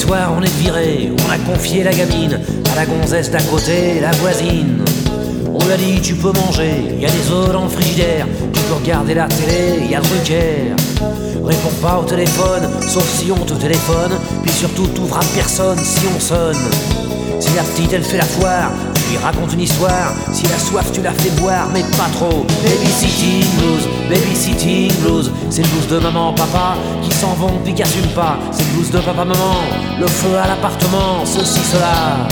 soir on est viré, on a confié la gamine à la gonzesse d'à côté, la voisine. On lui a dit tu peux manger, y a des œufs dans le frigidaire, tu peux regarder la télé, y a Drucker. Réponds pas au téléphone, sauf si on te téléphone, puis surtout t'ouvres à personne si on sonne. Si la petite elle fait la foire, tu lui racontes une histoire. Si la soif tu la fais boire, mais pas trop. Babysitting blues, c'est le blues de maman, papa qui s'en vont puis qui assument pas. C'est le blues de papa, maman, le feu à l'appartement, ceci, cela.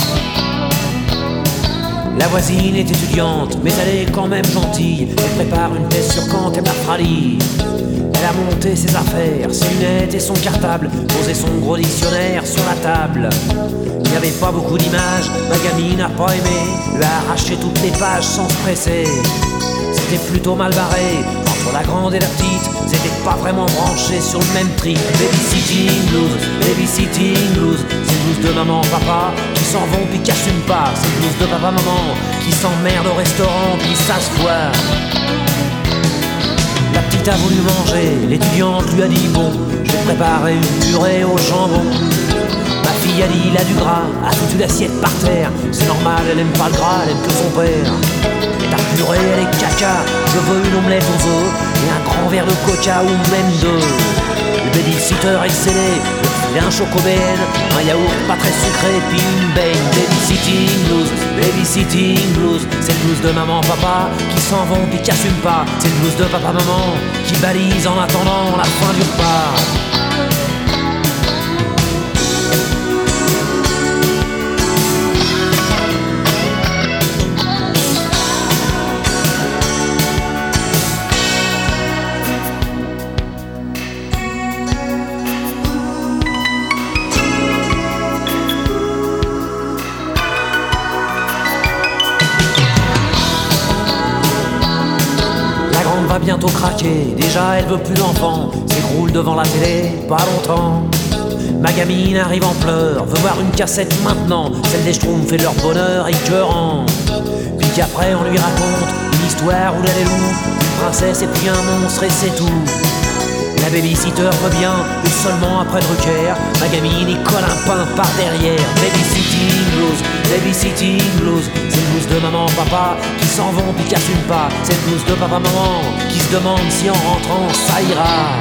La voisine est étudiante, mais elle est quand même gentille. Elle prépare une thèse sur Kant et Frali. Elle a monté ses affaires, ses lunettes et son cartable, posé son gros dictionnaire sur la table. Il n'y avait pas beaucoup d'images, ma gamine n'a pas aimé, lui a arraché toutes les pages sans se presser. C'était plutôt mal barré, entre la grande et la petite, c'était pas vraiment branché sur le même trip. Babysitting blues, c'est le blues de maman, papa, qui s'en vont puis qui assument pas. C'est le blues de papa, maman, qui s'emmerde au restaurant puis ça se voit. La petite a voulu manger, l'étudiante lui a dit bon, je vais préparer une purée au jambon. Ma fille a dit il a du gras, a foutu l'assiette par terre. C'est normal, elle aime pas le gras, elle aime que son père. Et ta purée elle est caca, je veux une omelette aux œufs et un grand verre de coca ou même deux. Le babysitter est scellé, le filet un chocobène, un yaourt pas très sucré puis une baigne. Babysitting blues, c'est le blues de maman, papa qui s'en vont puis qui assument pas. C'est le blues de papa, maman qui balise en attendant la fin du repas. Va bientôt craquer, déjà elle veut plus d'enfants, s'écroule devant la télé, pas longtemps. Ma gamine arrive en pleurs, veut voir une cassette maintenant, celle des Schtroumpfs fait leur bonheur écœurant. Puis qu'après on lui raconte une histoire où elle est loup, une princesse et puis un monstre et c'est tout. La babysitter revient, mais seulement après Drucker. Ma gamine y colle un pain par derrière. Babysitting blues, c'est le blues de maman, papa qui s'en vont puis qui assument pas. C'est le blues de papa, maman qui se demande si en rentrant ça ira.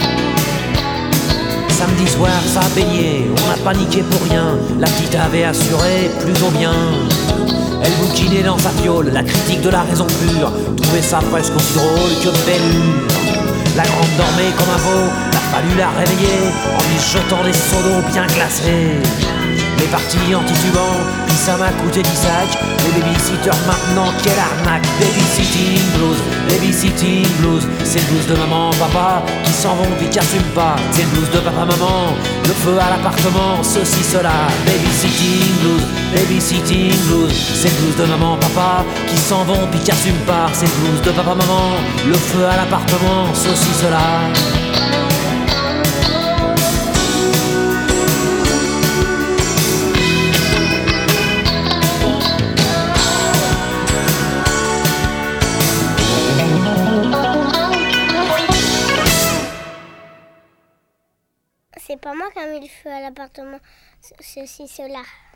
Samedi soir ça a payé, on a paniqué pour rien. La petite avait assuré plutôt bien. Elle bouquinait dans sa fiole la critique de la raison pure, trouvait ça presque aussi drôle que Bellure. La grande dormait comme un veau, il a fallu la réveiller en lui jetant des seaux d'eau bien glacés. Les parties en titubant, puis ça m'a coûté 10 sacs. Les babysitters maintenant, quelle arnaque. Babysitting blues, c'est le blues de maman, papa qui s'en vont puis qui assument pas. C'est le blues de papa, maman, le feu à l'appartement, ceci, cela. Babysitting blues, c'est le blues de maman, papa qui s'en vont puis qui assument pas. C'est le blues de papa, maman, le feu à l'appartement, ceci, cela. C'est pas moi qui ai mis le feu à l'appartement, ceci, cela.